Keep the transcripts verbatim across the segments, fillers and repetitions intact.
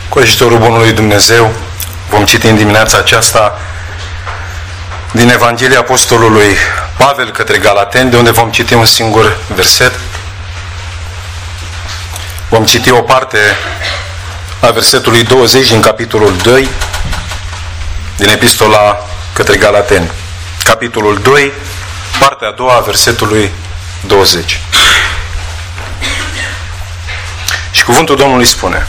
Cu ajutorul Bunului Dumnezeu vom citi în dimineața aceasta din Evanghelia Apostolului Pavel către Galateni, de unde vom citi un singur verset. Vom citi o parte a versetului douăzeci din capitolul doi din Epistola către Galateni. Capitolul doi, partea a doua a versetului douăzeci. Și cuvântul Domnului spune: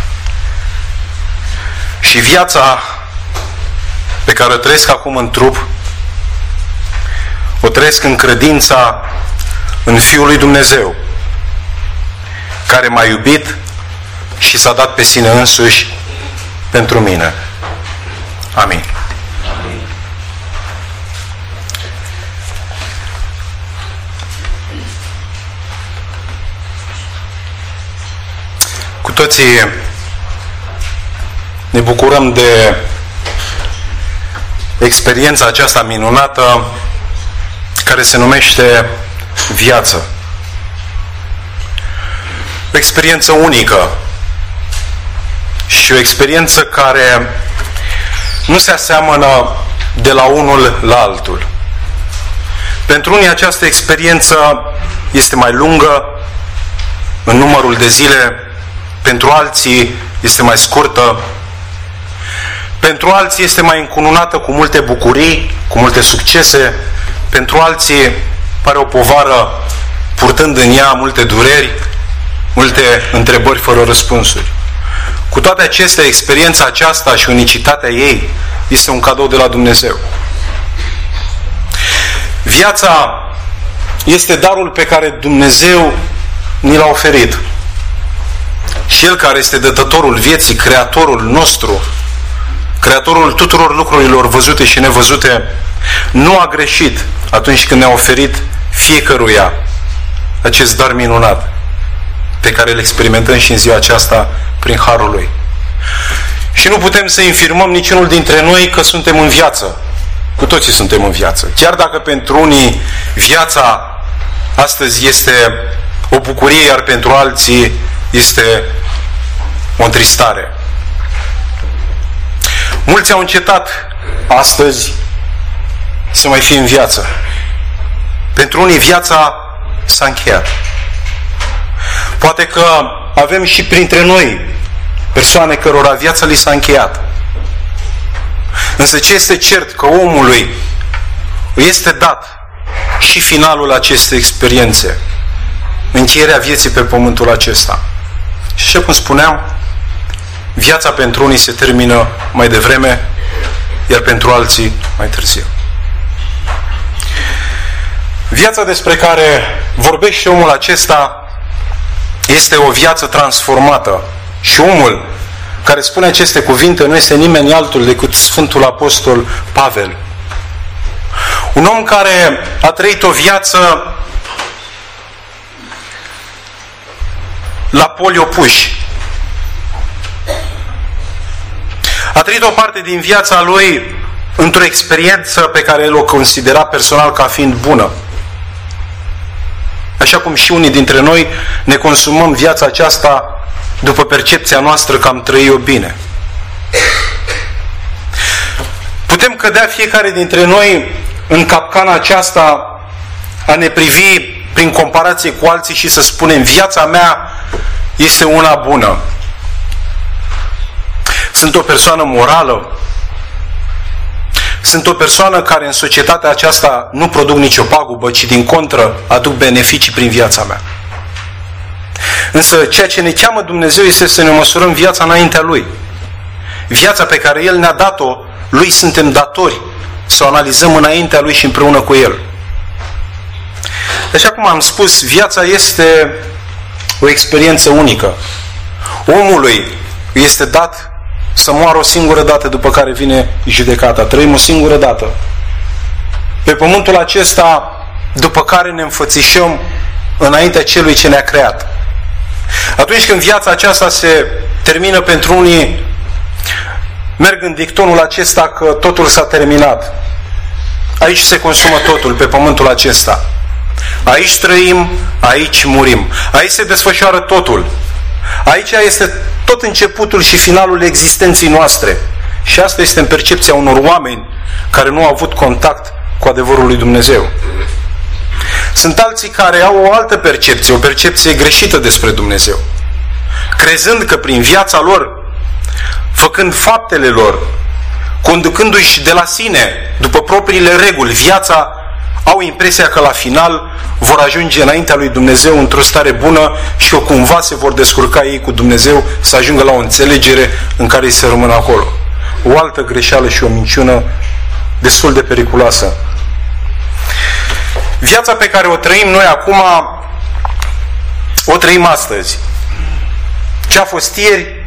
și viața pe care o trăiesc acum în trup, o trăiesc în credința în Fiul lui Dumnezeu, care m-a iubit și s-a dat pe sine însuși pentru mine. Amin. Amin. Cu toții ne bucurăm de experiența aceasta minunată care se numește viață. O experiență unică și o experiență care nu se aseamănă de la unul la altul. Pentru unii această experiență este mai lungă în numărul de zile, pentru alții este mai scurtă, pentru alții este mai încununată cu multe bucurii, cu multe succese, pentru alții pare o povară purtând în ea multe dureri, multe întrebări fără răspunsuri. Cu toate acestea, experiența aceasta și unicitatea ei este un cadou de la Dumnezeu. Viața este darul pe care Dumnezeu ni l-a oferit. Și El, care este dătătorul vieții, creatorul nostru, creatorul tuturor lucrurilor văzute și nevăzute, nu a greșit atunci când ne-a oferit fiecăruia acest dar minunat pe care îl experimentăm și în ziua aceasta prin harul Lui. Și nu putem să infirmăm niciunul dintre noi că suntem în viață. Cu toții suntem în viață. Chiar dacă pentru unii viața astăzi este o bucurie, iar pentru alții este o întristare. Mulți au încetat astăzi să mai fie în viață. Pentru unii viața s-a încheiat. Poate că avem și printre noi persoane cărora viața li s-a încheiat. Însă ce este cert, că omului este dat și finalul acestei experiențe, încheierea vieții pe pământul acesta. Și așa cum spuneam, viața pentru unii se termină mai devreme, iar pentru alții mai târziu. Viața despre care vorbește omul acesta este o viață transformată. Și omul care spune aceste cuvinte nu este nimeni altul decât Sfântul Apostol Pavel. Un om care a trăit o viață la poli opuși. A trăit o parte din viața lui într-o experiență pe care el o considera personal ca fiind bună. Așa cum și unii dintre noi ne consumăm viața aceasta după percepția noastră că am trăit-o bine. Putem cădea fiecare dintre noi în capcana aceasta a ne privi prin comparație cu alții și să spunem: viața mea este una bună. Sunt o persoană morală. Sunt o persoană care în societatea aceasta nu produc nicio pagubă, ci din contră aduc beneficii prin viața mea. Însă ceea ce ne cheamă Dumnezeu este să ne măsurăm viața înaintea Lui. Viața pe care El ne-a dat-o, Lui suntem datori să o analizăm înaintea Lui și împreună cu El. Așa cum am spus, viața este o experiență unică. Omului este dat să moară o singură dată, după care vine judecata. Trăim o singură dată pe pământul acesta, după care ne înfățișăm înaintea Celui ce ne-a creat. Atunci când viața aceasta se termină, pentru unii merg în dictonul acesta că totul s-a terminat. Aici se consumă totul, pe pământul acesta. Aici trăim, aici murim. Aici se desfășoară totul. Aici este tot începutul și finalul existenței noastre. Și asta este în percepția unor oameni care nu au avut contact cu adevărul lui Dumnezeu. Sunt alții care au o altă percepție, o percepție greșită despre Dumnezeu, crezând că prin viața lor, făcând faptele lor, conducându-și de la sine, după propriile reguli, viața, au impresia că la final vor ajunge înaintea lui Dumnezeu într-o stare bună și că cumva se vor descurca ei cu Dumnezeu să ajungă la o înțelegere în care ei să rămână acolo. O altă greșeală și o minciună destul de periculoasă. Viața pe care o trăim noi acum, o trăim astăzi. Ce a fost ieri,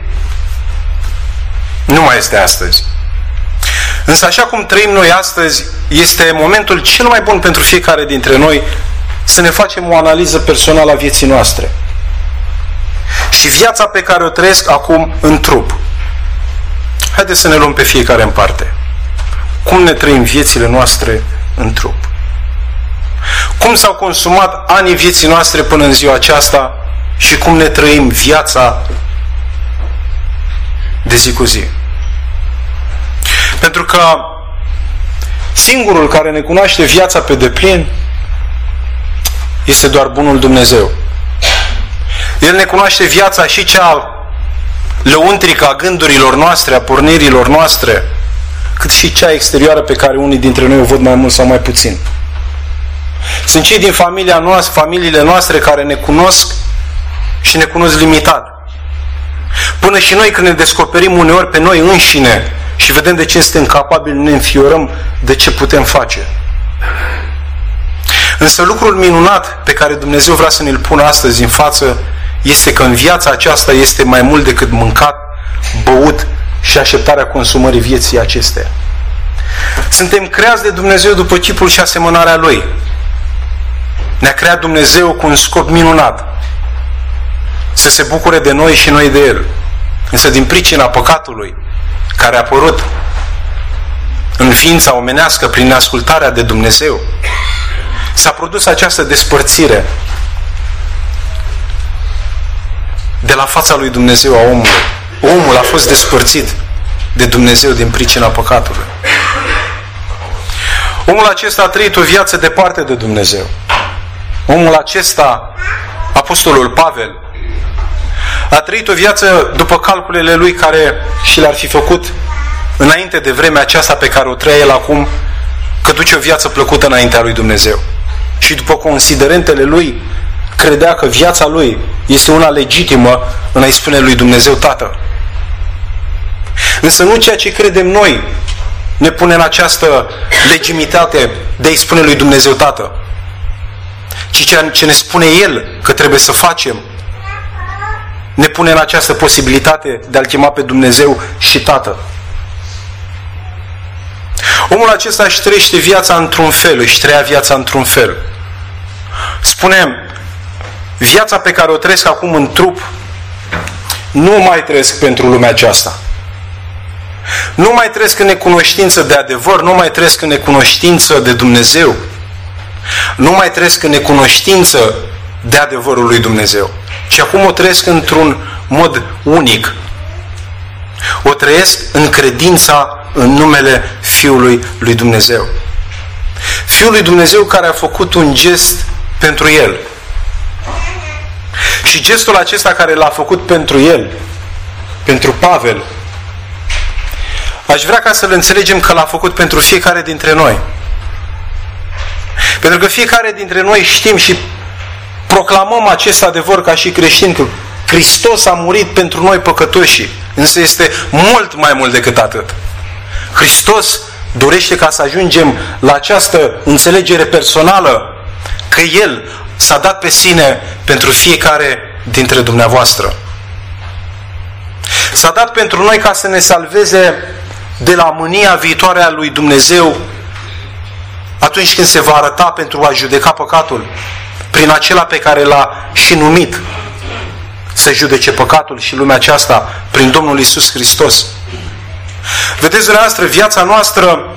nu mai este astăzi. Însă așa cum trăim noi astăzi, este momentul cel mai bun pentru fiecare dintre noi să ne facem o analiză personală a vieții noastre. Și viața pe care o trăiesc acum în trup. Haideți să ne luăm pe fiecare în parte. Cum ne trăim viețile noastre în trup? Cum s-au consumat anii vieții noastre până în ziua aceasta și cum ne trăim viața de zi cu zi? Pentru că singurul care ne cunoaște viața pe deplin este doar bunul Dumnezeu. El ne cunoaște viața și cea lăuntrică a gândurilor noastre, a pornirilor noastre, cât și cea exterioară pe care unii dintre noi o văd mai mult sau mai puțin. Sunt cei din familia noastră, familiile noastre care ne cunosc și ne cunosc limitat. Până și noi când ne descoperim uneori pe noi înșine și vedem de ce suntem capabili, ne înfiorăm de ce putem face. Însă lucrul minunat pe care Dumnezeu vrea să ne-l pună astăzi în față este că în viața aceasta este mai mult decât mâncat, băut și așteptarea consumării vieții acesteia. Suntem creați de Dumnezeu după chipul și asemănarea Lui. Ne-a creat Dumnezeu cu un scop minunat. Să se bucure de noi și noi de El. Însă din pricina păcatului care a apărut în ființa omenească prin ascultarea de Dumnezeu, s-a produs această despărțire de la fața lui Dumnezeu a omului. Omul a fost despărțit de Dumnezeu din pricina păcatului. Omul acesta a trăit o viață departe de Dumnezeu. Omul acesta, Apostolul Pavel, a trăit o viață după calculele lui care și le-ar fi făcut înainte de vremea aceasta pe care o trăia el acum, că duce o viață plăcută înaintea lui Dumnezeu. Și după considerentele lui, credea că viața lui este una legitimă în a-i spune lui Dumnezeu Tată. Însă nu ceea ce credem noi ne pune în această legitimitate de a-i spune lui Dumnezeu Tată, ci ceea ce ne spune El că trebuie să facem ne pune în această posibilitate de a-L chema pe Dumnezeu și Tată. Omul acesta își trăiește viața într-un fel, își trăia viața într-un fel. Spunem, viața pe care o trăiesc acum în trup, nu mai trăiesc pentru lumea aceasta. Nu mai trăiesc în necunoștință de adevăr, nu mai trăiesc în necunoștință de Dumnezeu. Nu mai trăiesc în necunoștință de adevărul lui Dumnezeu. Ci acum o trăiesc într-un mod unic. O trăiesc în credința în numele Fiului lui Dumnezeu. Fiul lui Dumnezeu care a făcut un gest pentru El. Și gestul acesta care l-a făcut pentru el, pentru Pavel, aș vrea ca să-l înțelegem că l-a făcut pentru fiecare dintre noi. Pentru că fiecare dintre noi știm și proclamăm acest adevăr ca și creștini, că Hristos a murit pentru noi păcătoși, însă este mult mai mult decât atât. Hristos dorește ca să ajungem la această înțelegere personală că El s-a dat pe sine pentru fiecare dintre dumneavoastră. S-a dat pentru noi ca să ne salveze de la mânia viitoare a lui Dumnezeu atunci când se va arăta pentru a judeca păcatul prin acela pe care l-a și numit să judece păcatul și lumea aceasta prin Domnul Iisus Hristos. Vedeți dumneavoastră, viața noastră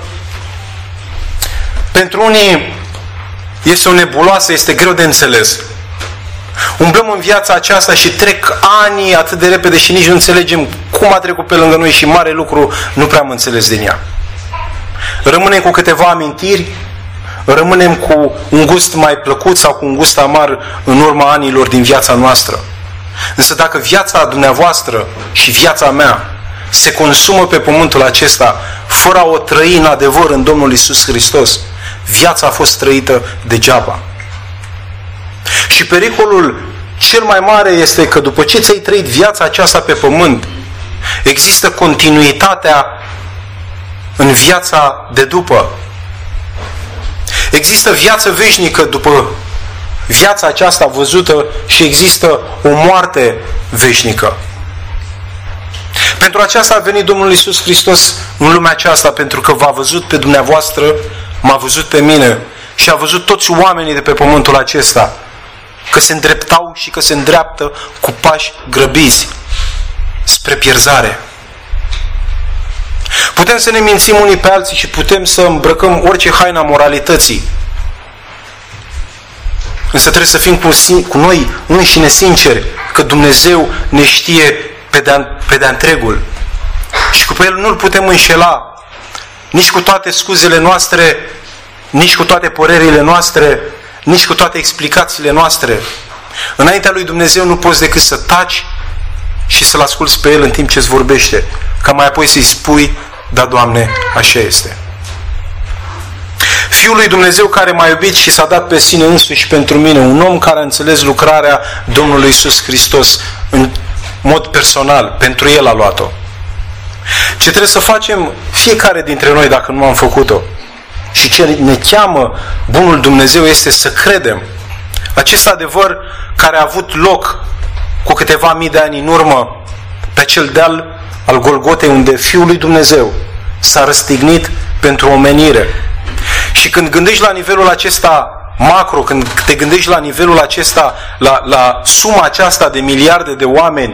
pentru unii este o nebuloasă, este greu de înțeles. Umblăm în viața aceasta și trec ani atât de repede și nici nu înțelegem cum a trecut pe lângă noi și mare lucru nu prea am înțeles din ea. Rămânem cu câteva amintiri, rămânem cu un gust mai plăcut sau cu un gust amar în urma anilor din viața noastră. Însă dacă viața dumneavoastră și viața mea se consumă pe pământul acesta fără a o trăi în adevăr în Domnul Iisus Hristos, viața a fost trăită degeaba. Și pericolul cel mai mare este că după ce ți-ai trăit viața aceasta pe pământ, există continuitatea în viața de după. Există viață veșnică după viața aceasta văzută și există o moarte veșnică. Pentru aceasta a venit Domnul Iisus Hristos în lumea aceasta, pentru că v-a văzut pe dumneavoastră, m-a văzut pe mine și a văzut toți oamenii de pe pământul acesta, că se îndreptau și că se îndreaptă cu pași grăbiți spre pierzare. Putem să ne mințim unii pe alții și putem să îmbrăcăm orice haina moralității. Însă trebuie să fim cu, cu noi înșine sinceri că Dumnezeu ne știe pe de-a, pe de-a întregul. Și cu El nu-L putem înșela nici cu toate scuzele noastre, nici cu toate părerile noastre, nici cu toate explicațiile noastre. Înaintea lui Dumnezeu nu poți decât să taci și să-L asculți pe El în timp ce îți vorbește, ca mai apoi să-i spui: da, Doamne, așa este. Fiul lui Dumnezeu care m-a iubit și s-a dat pe sine însuși pentru mine, un om care a înțeles lucrarea Domnului Iisus Hristos în mod personal, pentru El a luat-o. Ce trebuie să facem fiecare dintre noi dacă nu am făcut-o și ce ne cheamă Bunul Dumnezeu este să credem acest adevăr care a avut loc cu câteva mii de ani în urmă pe acel deal al Golgotei, unde Fiul lui Dumnezeu s-a răstignit pentru omenire. Și când gândești la nivelul acesta macro, când te gândești la nivelul acesta, la, la suma aceasta de miliarde de oameni,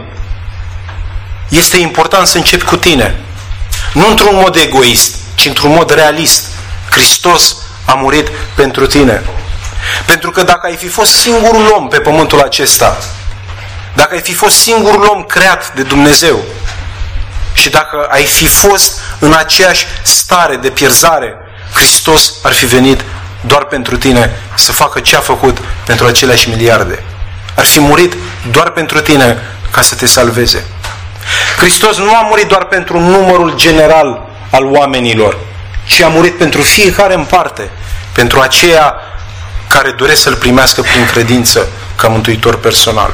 este important să începi cu tine. Nu într-un mod egoist, ci într-un mod realist. Hristos a murit pentru tine. Pentru că dacă ai fi fost singurul om pe pământul acesta, dacă ai fi fost singurul om creat de Dumnezeu și dacă ai fi fost în aceeași stare de pierzare, Hristos ar fi venit doar pentru tine să facă ce a făcut pentru aceleași miliarde. Ar fi murit doar pentru tine ca să te salveze. Hristos nu a murit doar pentru numărul general al oamenilor, ci a murit pentru fiecare în parte, pentru aceia care doresc să-L primească prin credință ca mântuitor personal.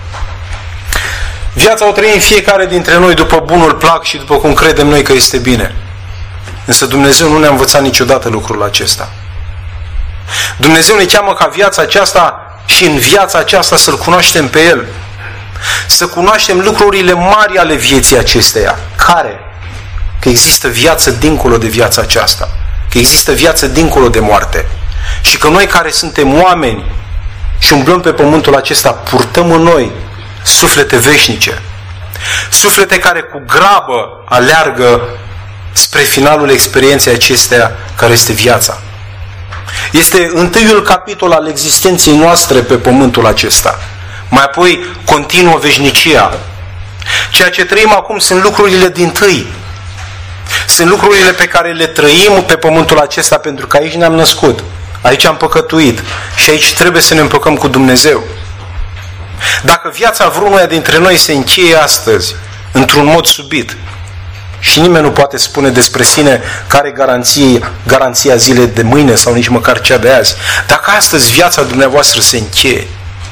Viața o trăim fiecare dintre noi după bunul plac și după cum credem noi că este bine. Însă Dumnezeu nu ne-a învățat niciodată lucrul acesta. Dumnezeu ne cheamă ca viața aceasta și în viața aceasta să-L cunoaștem pe El. Să cunoaștem lucrurile mari ale vieții acesteia. Care? Că există viață dincolo de viața aceasta. Că există viață dincolo de moarte. Și că noi care suntem oameni și umblăm pe pământul acesta, purtăm în noi suflete veșnice. Suflete care cu grabă aleargă spre finalul experienței acesteia care este viața. Este întâiul capitol al existenței noastre pe pământul acesta. Mai apoi continuă veșnicia. Ceea ce trăim acum sunt lucrurile dintâi. Sunt lucrurile pe care le trăim pe pământul acesta pentru că aici ne-am născut. Aici am păcătuit. Și aici trebuie să ne împăcăm cu Dumnezeu. Dacă viața vreunuia dintre noi se încheie astăzi, într-un mod subit, și nimeni nu poate spune despre sine care garanție, garanția zilei de mâine sau nici măcar cea de azi. Dacă astăzi viața dumneavoastră se încheie,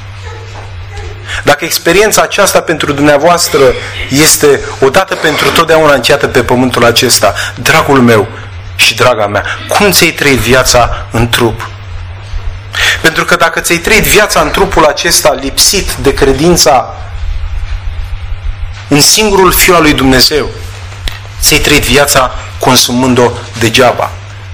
dacă experiența aceasta pentru dumneavoastră este odată pentru totdeauna încheiată pe pământul acesta, dragul meu și draga mea, cum ți-ai trăit viața în trup? Pentru că dacă ți-ai trăit viața în trupul acesta lipsit de credința în singurul Fiul al lui Dumnezeu, ți-ai trăit viața consumând-o degeaba.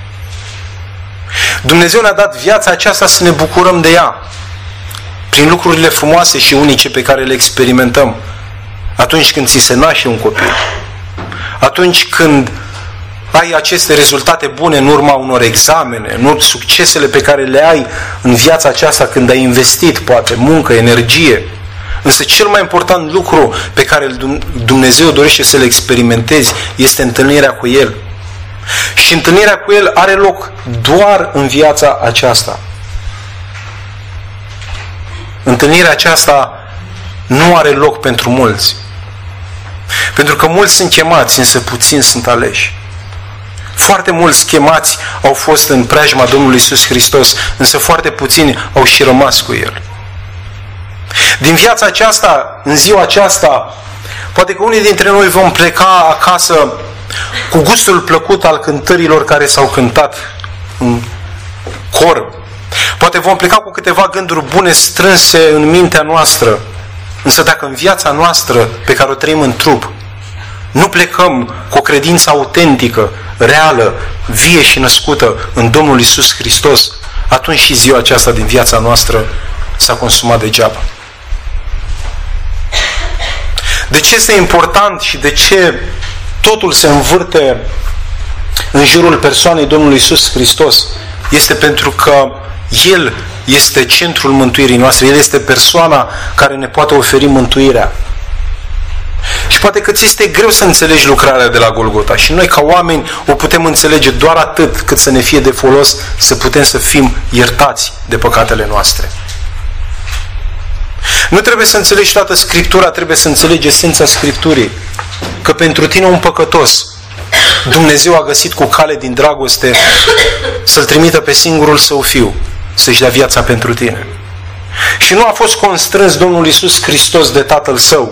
Dumnezeu ne-a dat viața aceasta să ne bucurăm de ea prin lucrurile frumoase și unice pe care le experimentăm atunci când ți se naște un copil, atunci când ai aceste rezultate bune în urma unor examene, în urma succesele pe care le ai în viața aceasta când ai investit, poate, muncă, energie. Însă cel mai important lucru pe care Dumnezeu dorește să-l experimentezi este întâlnirea cu El. Și întâlnirea cu El are loc doar în viața aceasta. Întâlnirea aceasta nu are loc pentru mulți. Pentru că mulți sunt chemați, însă puțini sunt aleși. Foarte mulți chemați au fost în preajma Domnului Iisus Hristos, însă foarte puțini au și rămas cu El. Din viața aceasta, în ziua aceasta, poate că unii dintre noi vom pleca acasă cu gustul plăcut al cântărilor care s-au cântat în cor. Poate vom pleca cu câteva gânduri bune strânse în mintea noastră. Însă dacă în viața noastră, pe care o trăim în trup, nu plecăm cu o credință autentică, reală, vie și născută în Domnul Iisus Hristos, atunci și ziua aceasta din viața noastră s-a consumat degeaba. De ce este important și de ce totul se învârte în jurul persoanei Domnului Iisus Hristos? Este pentru că El este centrul mântuirii noastre. El este persoana care ne poate oferi mântuirea. Și poate că ți este greu să înțelegi lucrarea de la Golgota. Și noi ca oameni o putem înțelege doar atât cât să ne fie de folos să putem să fim iertați de păcatele noastre. Nu trebuie să înțelegi toată Scriptura, trebuie să înțelegi esența Scripturii. Că pentru tine un păcătos, Dumnezeu a găsit cu cale din dragoste să-L trimită pe singurul Său Fiu, să-și dea viața pentru tine. Și nu a fost constrâns Domnul Iisus Hristos de Tatăl Său.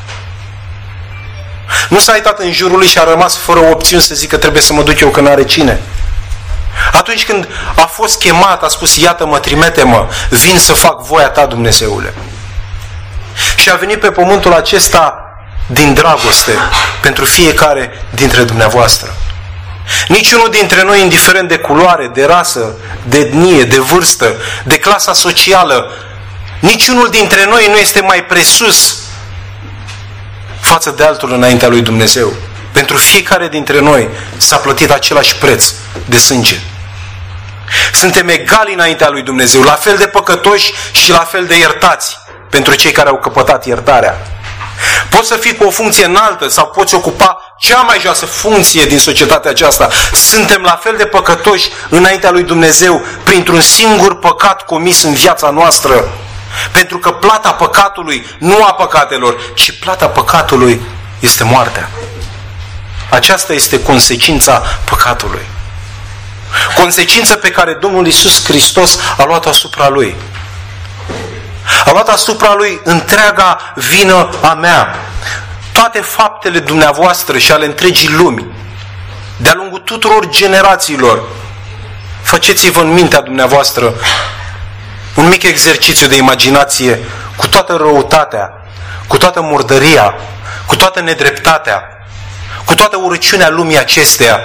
Nu s-a uitat în jurul lui și a rămas fără opțiuni să zică trebuie să mă duc eu că n-are cine. Atunci când a fost chemat, a spus, iată-mă, trimite-mă, vin să fac voia ta, Dumnezeule. Și a venit pe pământul acesta din dragoste pentru fiecare dintre dumneavoastră. Niciunul dintre noi, indiferent de culoare, de rasă, de etnie, de vârstă, de clasa socială, niciunul dintre noi nu este mai presus față de altul înaintea lui Dumnezeu. Pentru fiecare dintre noi s-a plătit același preț de sânge. Suntem egali înaintea lui Dumnezeu, la fel de păcătoși și la fel de iertați pentru cei care au căpătat iertarea. Poți să fii cu o funcție înaltă sau poți ocupa cea mai joasă funcție din societatea aceasta. Suntem la fel de păcătoși înaintea lui Dumnezeu printr-un singur păcat comis în viața noastră. Pentru că plata păcatului, nu a păcatelor, ci plata păcatului este moartea. Aceasta este consecința păcatului. Consecință pe care Domnul Iisus Hristos a luat-o asupra Lui. A luat asupra Lui întreaga vină a mea. Toate faptele dumneavoastră și ale întregii lumi, de-a lungul tuturor generațiilor, faceți-vă în mintea dumneavoastră un mic exercițiu de imaginație cu toată răutatea, cu toată murdăria, cu toată nedreptatea, cu toată urăciunea lumii acesteia,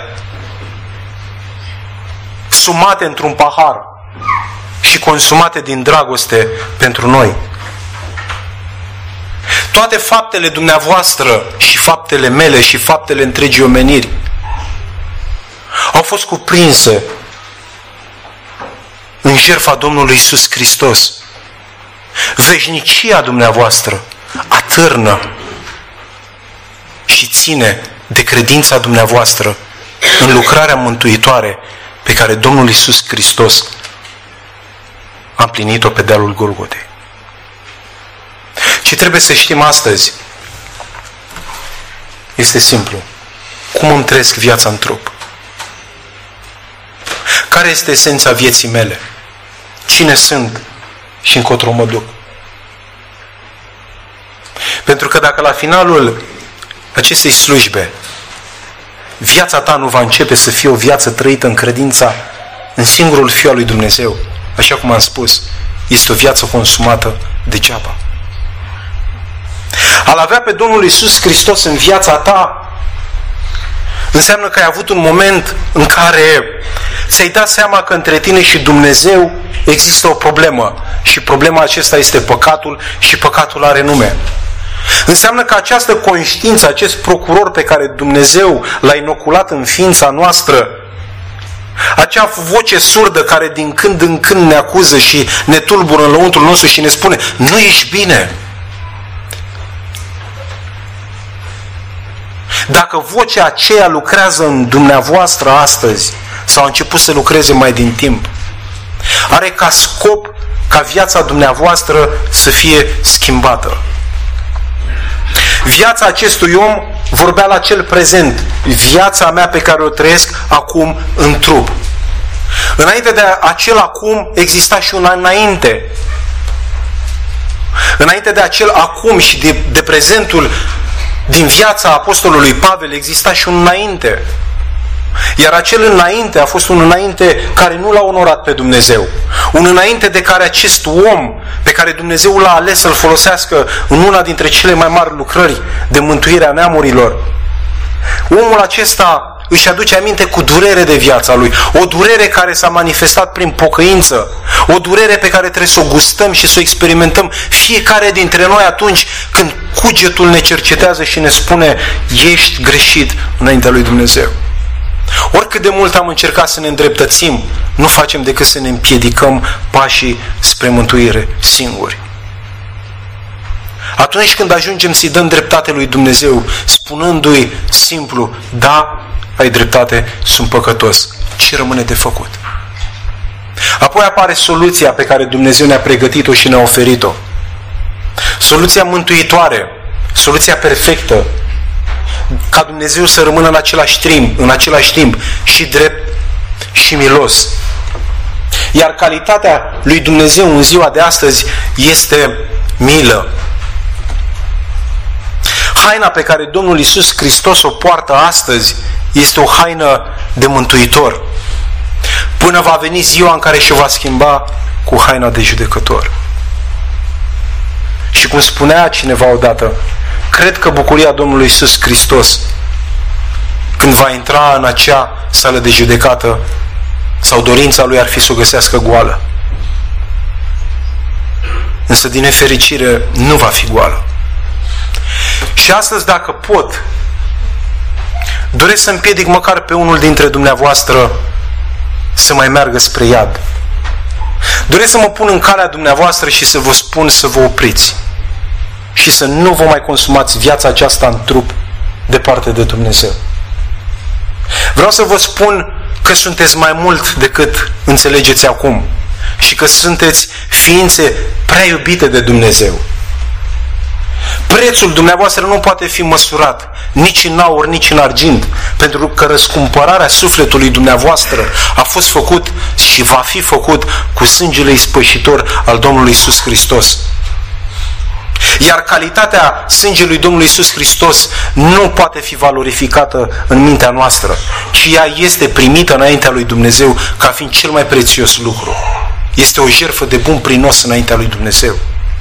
sumate într-un pahar și consumate din dragoste pentru noi. Toate faptele dumneavoastră și faptele mele și faptele întregii omeniri au fost cuprinse în jertfa Domnului Iisus Hristos. Veșnicia dumneavoastră atârnă și ține de credința dumneavoastră în lucrarea mântuitoare pe care Domnul Iisus Hristos a împlinit-o pe dealul Golgotei. Ce trebuie să știm astăzi este simplu. Cum îmi trăiesc viața în trup? Care este esența vieții mele? Cine sunt și încotro mă duc? Pentru că dacă la finalul acestei slujbe viața ta nu va începe să fie o viață trăită în credința în singurul Fiu al lui Dumnezeu, așa cum am spus, este o viață consumată degeaba. A-L avea pe Domnul Iisus Hristos în viața ta înseamnă că ai avut un moment în care ți-ai dat seama că între tine și Dumnezeu există o problemă și problema acesta este păcatul și păcatul are nume. Înseamnă că această conștiință, acest procuror pe care Dumnezeu l-a inoculat în ființa noastră, acea voce surdă care din când în când ne acuză și ne tulbură în lăuntrul nostru și ne spune: nu ești bine. Dacă vocea aceea lucrează în dumneavoastră astăzi, sau a început să lucreze mai din timp, are ca scop ca viața dumneavoastră să fie schimbată. Viața acestui om vorbea la cel prezent. Viața mea pe care o trăiesc acum în trup. Înainte de acel acum exista și un înainte. Înainte de acel acum și de, de prezentul din viața apostolului Pavel exista și un înainte. Iar acel înainte a fost un înainte care nu l-a onorat pe Dumnezeu. Un înainte de care acest om pe care Dumnezeu l-a ales să-l folosească în una dintre cele mai mari lucrări de mântuire a neamurilor. Omul acesta își aduce aminte cu durere de viața lui. O durere care s-a manifestat prin pocăință. O durere pe care trebuie să o gustăm și să o experimentăm fiecare dintre noi atunci când cugetul ne cercetează și ne spune: ești greșit înaintea lui Dumnezeu. Oricât de mult am încercat să ne îndreptățim, nu facem decât să ne împiedicăm pașii spre mântuire singuri. Atunci când ajungem să-i dăm dreptate lui Dumnezeu, spunându-i simplu: da, ai dreptate, sunt păcătos, ce rămâne de făcut? Apoi apare soluția pe care Dumnezeu ne-a pregătit-o și ne-a oferit-o. Soluția mântuitoare, soluția perfectă, ca Dumnezeu să rămână în același timp, în același timp și drept și milos. Iar calitatea lui Dumnezeu în ziua de astăzi este milă. Haina pe care Domnul Iisus Hristos o poartă astăzi este o haină de mântuitor, până va veni ziua în care și va schimba cu haina de judecător. Și cum spunea cineva odată, cred că bucuria Domnului Iisus Hristos, când va intra în acea sală de judecată, sau dorința lui ar fi să o găsească goală. Însă, din nefericire, nu va fi goală. Și astăzi, dacă pot, doresc să împiedic măcar pe unul dintre dumneavoastră să mai meargă spre iad. Doresc să mă pun în calea dumneavoastră și să vă spun să vă opriți și să nu vă mai consumați viața aceasta în trup departe de Dumnezeu. Vreau să vă spun că sunteți mai mult decât înțelegeți acum și că sunteți ființe prea iubite de Dumnezeu. Prețul dumneavoastră nu poate fi măsurat nici în aur, nici în argint, pentru că răscumpărarea sufletului dumneavoastră a fost făcut și va fi făcut cu sângele ispășitor al Domnului Iisus Hristos. Iar calitatea sângelui Domnului Iisus Hristos nu poate fi valorificată în mintea noastră, ci ea este primită înaintea lui Dumnezeu ca fiind cel mai prețios lucru. Este o jertfă de bun prinos înaintea lui Dumnezeu.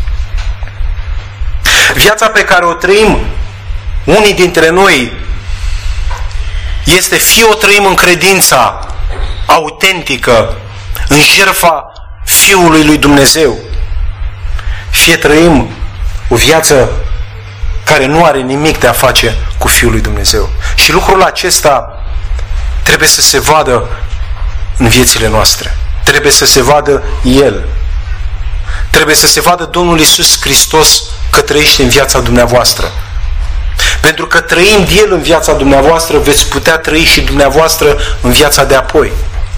Viața pe care o trăim unii dintre noi este fie o trăim în credința autentică, în jertfa Fiului lui Dumnezeu, fie trăim o viață care nu are nimic de a face cu Fiul lui Dumnezeu. Și lucrul acesta trebuie să se vadă în viețile noastre. Trebuie să se vadă El. Trebuie să se vadă Domnul Iisus Hristos că trăiește în viața dumneavoastră. Pentru că trăind El în viața dumneavoastră, veți putea trăi și dumneavoastră în viața de apoi.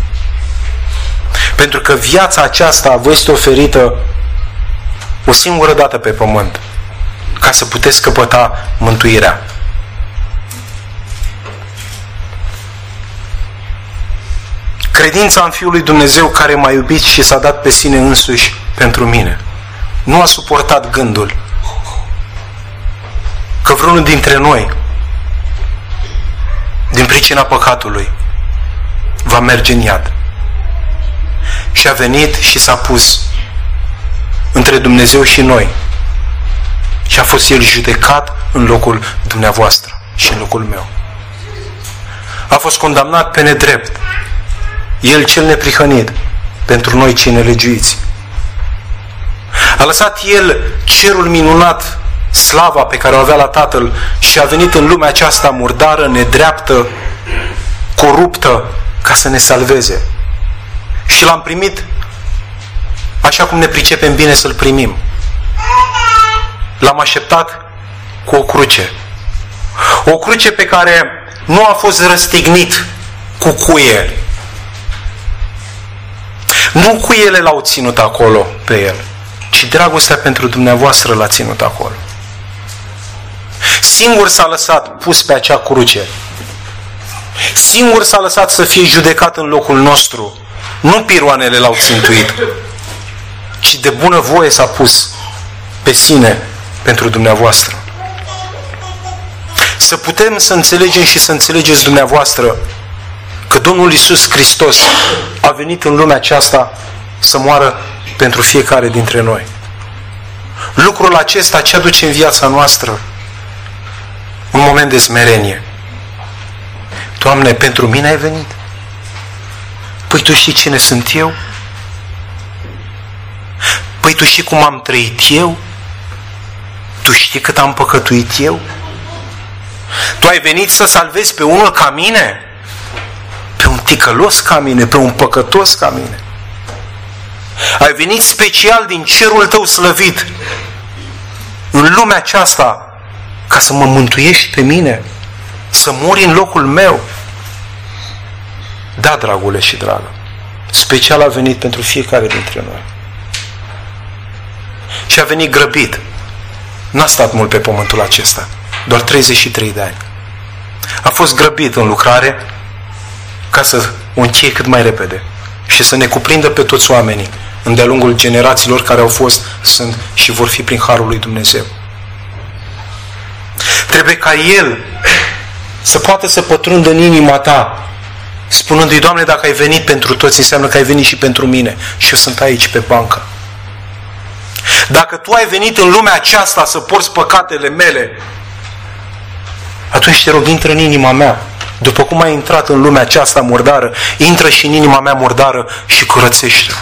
Pentru că viața aceasta vă este oferită o singură dată pe pământ, ca să puteți căpăta mântuirea. Credința în Fiul lui Dumnezeu care m-a iubit și s-a dat pe sine însuși pentru mine. Nu a suportat gândul că vreunul dintre noi, din pricina păcatului, va merge în iad. Și a venit și s-a pus între Dumnezeu și noi. Și a fost El judecat în locul dumneavoastră și în locul meu. A fost condamnat pe nedrept. El cel neprihănit pentru noi cei nelegiuiți. A lăsat El cerul minunat slava pe care o avea la Tatăl și a venit în lumea aceasta murdară, nedreaptă, coruptă, ca să ne salveze. Și l-am primit așa cum ne pricepem bine să-l primim. L-am așteptat cu o cruce. O cruce pe care nu a fost răstignit cu cuie. Nu cuiele l-au ținut acolo pe el, ci dragostea pentru dumneavoastră l-a ținut acolo. Singur s-a lăsat pus pe acea cruce. Singur s-a lăsat să fie judecat în locul nostru. Nu piroanele l-au țintuit, ci de bună voie s-a pus pe sine pentru dumneavoastră. Să putem să înțelegem și să înțelegeți dumneavoastră că Domnul Iisus Hristos a venit în lumea aceasta să moară pentru fiecare dintre noi. Lucrul acesta ce aduce în viața noastră? Un moment de smerenie. Doamne, pentru mine ai venit? Păi Tu știi cine sunt eu? Păi Tu știi cum am trăit eu? Tu știi cât am păcătuit eu? Tu ai venit să salvezi pe unul ca mine? Pe un ticălos ca mine? Pe un păcătos ca mine? Ai venit special din cerul Tău slăvit în lumea aceasta ca să mă mântuiești pe mine? Să mori în locul meu? Da, dragule și dragă, special a venit pentru fiecare dintre noi. Și a venit grăbit. N-a stat mult pe pământul acesta, doar treizeci și trei de ani. A fost grăbit în lucrare ca să o încheie cât mai repede și să ne cuprindă pe toți oamenii de-a lungul generațiilor care au fost, sunt și vor fi prin harul lui Dumnezeu. Trebuie ca El să poată să pătrundă în inima ta, spunându-i: Doamne, dacă ai venit pentru toți, înseamnă că ai venit și pentru mine și eu sunt aici pe bancă. Dacă Tu ai venit în lumea aceasta să porți păcatele mele, atunci te rog, intră în inima mea. După cum ai intrat în lumea aceasta murdară, intră și în inima mea murdară și curățește-o.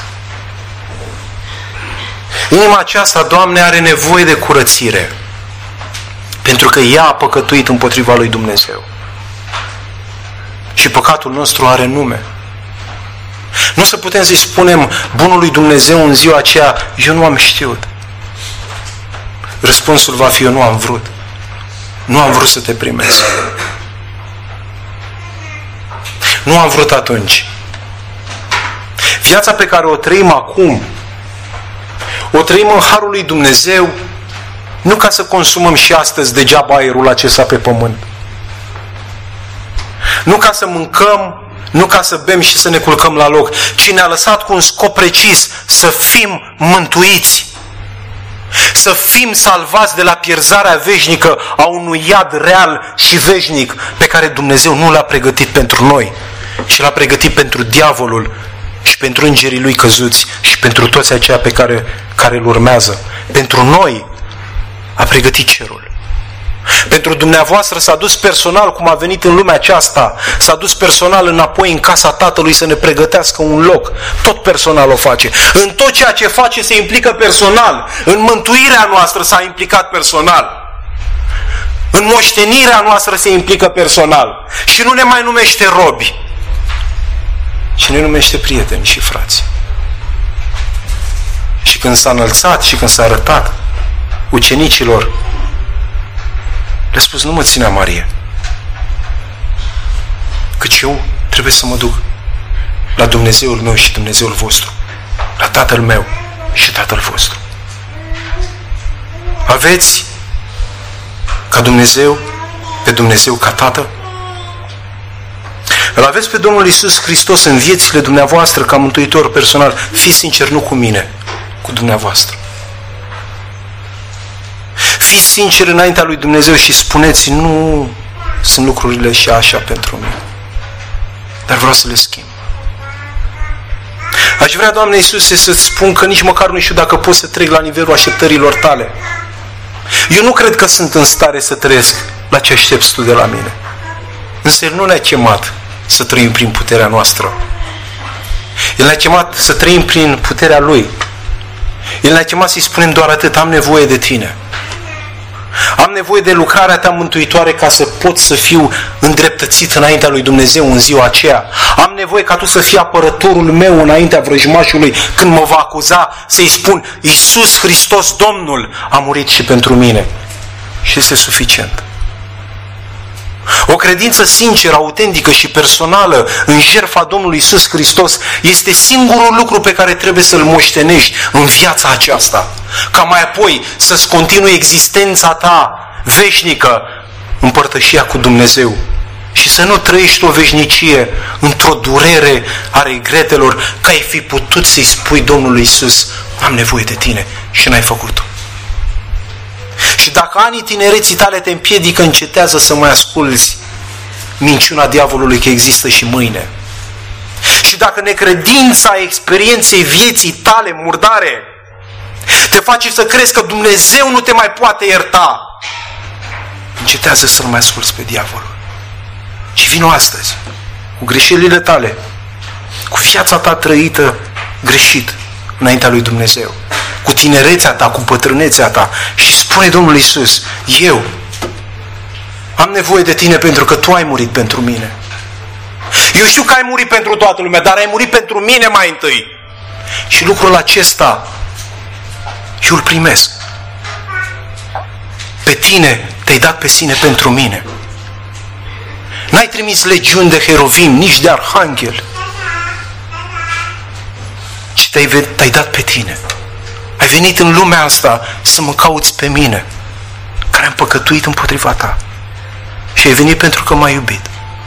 Inima aceasta, Doamne, are nevoie de curățire, pentru că ea a păcătuit împotriva lui Dumnezeu. Și păcatul nostru are nume. Nu să putem să-i spunem bunului Dumnezeu în ziua aceea: eu nu am știut. Răspunsul va fi: eu nu am vrut. Nu am vrut să te primesc. Nu am vrut atunci. Viața pe care o trăim acum, o trăim în harul lui Dumnezeu, nu ca să consumăm și astăzi degeaba aerul acesta pe pământ. Nu ca să mâncăm, nu ca să bem și să ne culcăm la loc, ci ne-a lăsat cu un scop precis: să fim mântuiți. Să fim salvați de la pierzarea veșnică a unui iad real și veșnic pe care Dumnezeu nu l-a pregătit pentru noi, ci l-a pregătit pentru diavolul și pentru îngerii lui căzuți și pentru toți aceia pe care, care îl urmează. Pentru noi a pregătit cerul. Pentru dumneavoastră s-a dus personal, cum a venit în lumea aceasta, s-a dus personal înapoi în casa Tatălui să ne pregătească un loc. Tot personal o face. În tot ceea ce face se implică personal. În mântuirea noastră s-a implicat personal. În moștenirea noastră se implică personal. Și nu ne mai numește robi, ci ne numește prieteni și frați. Și când s-a înălțat și când s-a arătat ucenicilor, le-a spus: nu mă ținea Marie, căci eu trebuie să mă duc la Dumnezeul meu și Dumnezeul vostru, la Tatăl meu și Tatăl vostru. Aveți ca Dumnezeu, pe Dumnezeu ca Tată? Îl aveți pe Domnul Iisus Hristos în viețile dumneavoastră ca mântuitor personal? Fiți sinceri, nu cu mine, cu dumneavoastră. Fiți sinceri înaintea lui Dumnezeu și spuneți: nu sunt lucrurile și așa pentru mine, dar vreau să le schimb. Aș vrea, Doamne Iisuse, să-ți spun că nici măcar nu știu dacă pot să trec la nivelul așteptărilor tale. Eu nu cred că sunt în stare să trăiesc la ce aștepți tu de la mine. Însă El nu ne-a chemat să trăim prin puterea noastră. El ne-a chemat să trăim prin puterea Lui. El ne-a chemat să-i spunem doar atât: am nevoie de tine. Am nevoie de lucrarea ta mântuitoare ca să pot să fiu îndreptățit înaintea lui Dumnezeu în ziua aceea. Am nevoie ca tu să fii apărătorul meu înaintea vrăjmașului când mă va acuza, să-i spun: Iisus Hristos, Domnul, a murit și pentru mine. Și este suficient. O credință sinceră, autentică și personală în jertfa Domnului Iisus Hristos este singurul lucru pe care trebuie să-l moștenești în viața aceasta, ca mai apoi să-ți continui existența ta veșnică în părtășia cu Dumnezeu și să nu trăiești o veșnicie într-o durere a regretelor, că ai fi putut să-i spui Domnului Iisus: am nevoie de tine, și n-ai făcut-o. Și dacă anii tinereții tale te împiedică, încetează să mai asculți minciuna diavolului că există și mâine. Și dacă necredința experienței vieții tale murdare te face să crezi că Dumnezeu nu te mai poate ierta, încetează să nu mai asculți pe diavolul. Și vino astăzi cu greșelile tale, cu viața ta trăită greșit înaintea lui Dumnezeu, cu tinerețea ta, cu bătrânețea ta, și spune Domnului Iisus: eu am nevoie de tine pentru că tu ai murit pentru mine. Eu știu că ai murit pentru toată lumea, dar ai murit pentru mine mai întâi. Și lucrul acesta eu îl primesc. Pe tine te-ai dat pe sine pentru mine. N-ai trimis legiuni de heruvim, nici de arhanghel, ci te-ai, te-ai dat pe tine. Ai venit în lumea asta să mă cauți pe mine, care am păcătuit împotriva ta. Și ai venit pentru că m-ai iubit.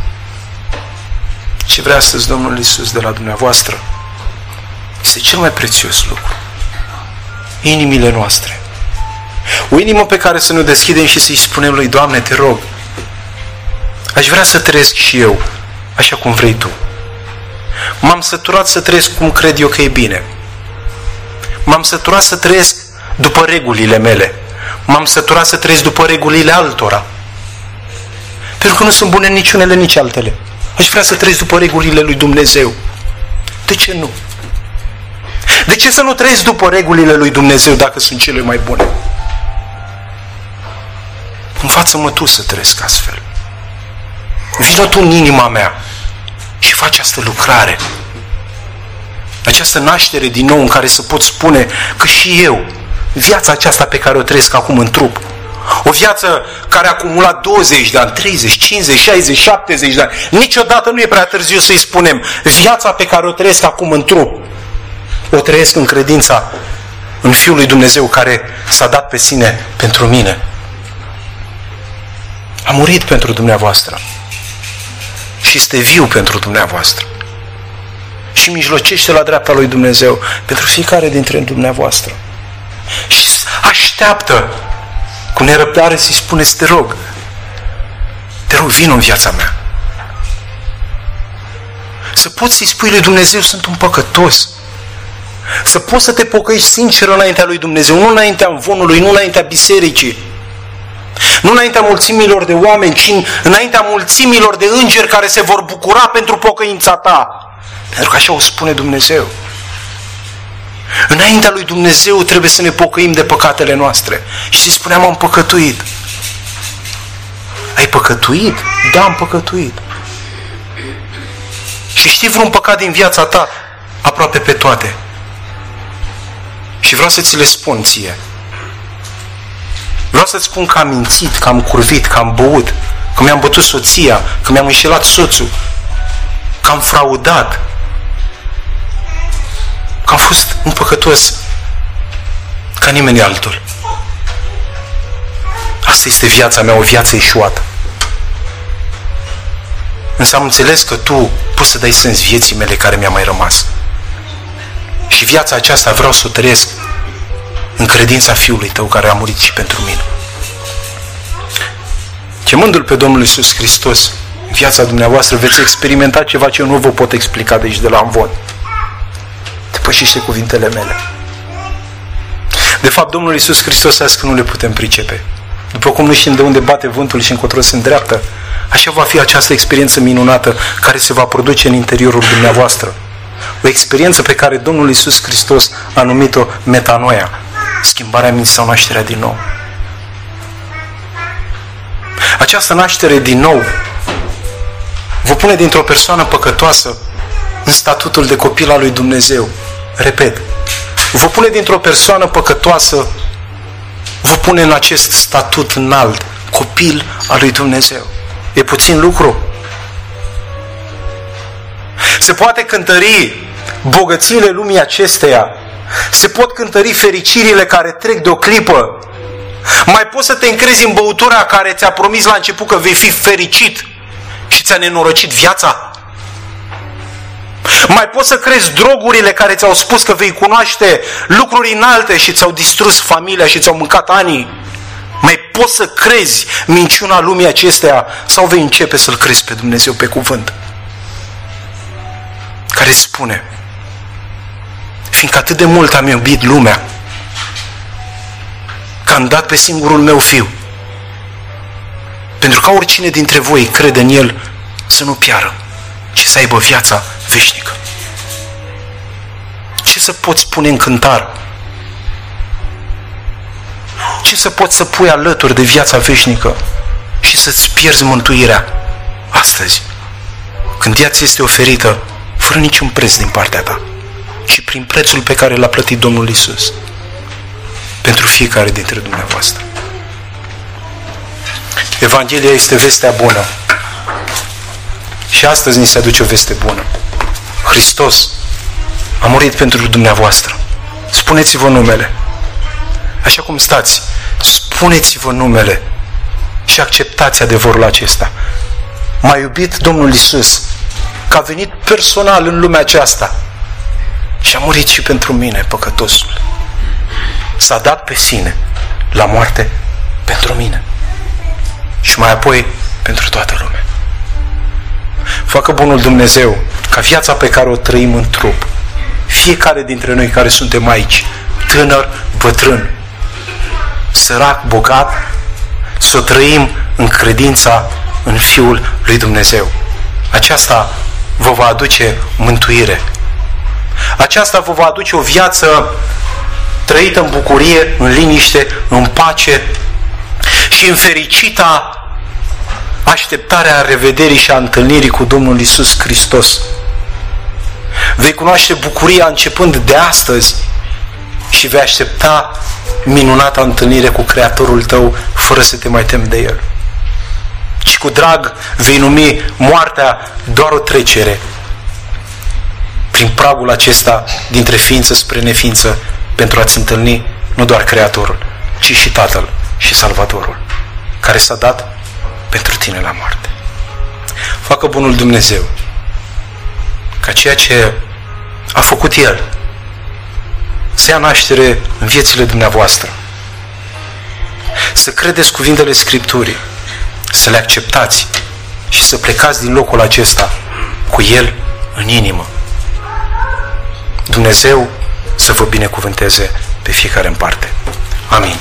Ce vrea astăzi Domnul Iisus de la dumneavoastră este cel mai prețios lucru: inimile noastre. O inimă pe care să ne deschidem și să-i spunem lui: Doamne, te rog, aș vrea să trăiesc și eu așa cum vrei tu. M-am săturat să trăiesc cum cred eu că e bine. M-am săturat să trăiesc după regulile mele. M-am săturat să trăiesc după regulile altora. Pentru că nu sunt bune nici unele, nici altele. Aș vrea să trăiesc după regulile lui Dumnezeu. De ce nu? De ce să nu trăiesc după regulile lui Dumnezeu dacă sunt cele mai bune? Învață-mă tu să trăiesc astfel. Vino tu în inima mea și faci această lucrare. Această naștere din nou în care să pot spune că și eu, viața aceasta pe care o trăiesc acum în trup, o viață care a acumulat douăzeci de ani, treizeci, cincizeci, șaizeci, șaptezeci de ani, niciodată nu e prea târziu să-i spunem: viața pe care o trăiesc acum în trup, o trăiesc în credința în Fiul lui Dumnezeu care s-a dat pe sine pentru mine. A murit pentru dumneavoastră și este viu pentru dumneavoastră și mijlocește la dreapta lui Dumnezeu pentru fiecare dintre dumneavoastră. Și așteaptă cu nerăbdare să-i spuneți: te rog, te rog, vino în viața mea. Să poți să-i spui lui Dumnezeu: sunt un păcătos. Să poți să te pocăiești sincer înaintea lui Dumnezeu, nu înaintea învonului, nu înaintea bisericii, nu înaintea mulțimilor de oameni, ci înaintea mulțimilor de îngeri care se vor bucura pentru pocăința ta. Pentru că așa o spune Dumnezeu. Înaintea lui Dumnezeu trebuie să ne pocăim de păcatele noastre. Și să-i spuneam: am păcătuit. Ai păcătuit? Da, am păcătuit. Și știi vreun păcat din viața ta? Aproape pe toate. Și vreau să ți le spun ție. Vreau să-ți spun că am mințit, că am curvit, că am băut, că mi-am bătut soția, că mi-am înșelat soțul, că am fraudat, că am fost un păcătos ca nimeni altul. Asta este viața mea, o viață eșuată. Însă am înțeles că tu poți să dai sens vieții mele care mi-a mai rămas. Și viața aceasta vreau să o trăiesc în credința Fiului Tău care a murit și pentru mine. Chemându-L pe Domnul Iisus Hristos în viața dumneavoastră, veți experimenta ceva ce eu nu vă pot explica de aici de la Amvon. Depășește cuvintele mele. De fapt, Domnul Iisus Hristos a zis că nu le putem pricepe. După cum nu știm de unde bate vântul și încotro se îndreaptă, așa va fi această experiență minunată care se va produce în interiorul dumneavoastră. O experiență pe care Domnul Iisus Hristos a numit-o metanoia, schimbarea minții sau nașterea din nou. Această naștere din nou vă pune dintr-o persoană păcătoasă în statutul de copil al lui Dumnezeu. Repet, vă pune dintr-o persoană păcătoasă, vă pune în acest statut înalt, copil al lui Dumnezeu. E puțin lucru? Se poate cântări bogățiile lumii acesteia, se pot cântări fericirile care trec de o clipă. Mai poți să te încrezi în băutura care ți-a promis la început că vei fi fericit și ți-a nenorocit viața? Mai poți să crezi drogurile care ți-au spus că vei cunoaște lucruri înalte și ți-au distrus familia și ți-au mâncat anii? Mai poți să crezi minciuna lumii acesteia sau vei începe să-L crezi pe Dumnezeu pe cuvânt? Care spune: fiindcă atât de mult am iubit lumea, că am dat pe singurul meu fiu, pentru ca oricine dintre voi crede în El să nu piară, ci să aibă viața veșnică. Ce să poți pune în cântar? Ce să poți să pui alături de viața veșnică și să-ți pierzi mântuirea astăzi, când ea ți este oferită fără niciun preț din partea ta, ci prin prețul pe care l-a plătit Domnul Iisus pentru fiecare dintre dumneavoastră? Evanghelia este vestea bună. Și astăzi ni se aduce o veste bună. Hristos a murit pentru dumneavoastră. Spuneți-vă numele. Așa cum stați, spuneți-vă numele și acceptați adevărul acesta. M-a iubit Domnul Iisus, că a venit personal în lumea aceasta și a murit și pentru mine, păcătosul. S-a dat pe sine la moarte pentru mine și mai apoi pentru toată lumea. Facă bunul Dumnezeu ca viața pe care o trăim în trup, fiecare dintre noi care suntem aici, tânăr, bătrân, sărac, bogat, să o trăim în credința în Fiul lui Dumnezeu. Aceasta vă va aduce mântuire. Aceasta vă va aduce o viață trăită în bucurie, în liniște, în pace și în fericita așteptarea revederii și a întâlnirii cu Domnul Iisus Hristos. Vei cunoaște bucuria începând de astăzi și vei aștepta minunata întâlnire cu Creatorul tău fără să te mai temi de El. Și cu drag vei numi moartea doar o trecere prin pragul acesta dintre ființă spre neființă, pentru a-ți întâlni nu doar Creatorul, ci și Tatăl și Salvatorul, care s-a dat pentru tine la moarte. Facă bunul Dumnezeu ca ceea ce a făcut El să ia naștere în viețile dumneavoastră, să credeți cuvintele Scripturii, să le acceptați și să plecați din locul acesta cu El în inimă. Dumnezeu să vă binecuvânteze pe fiecare în parte. Amin.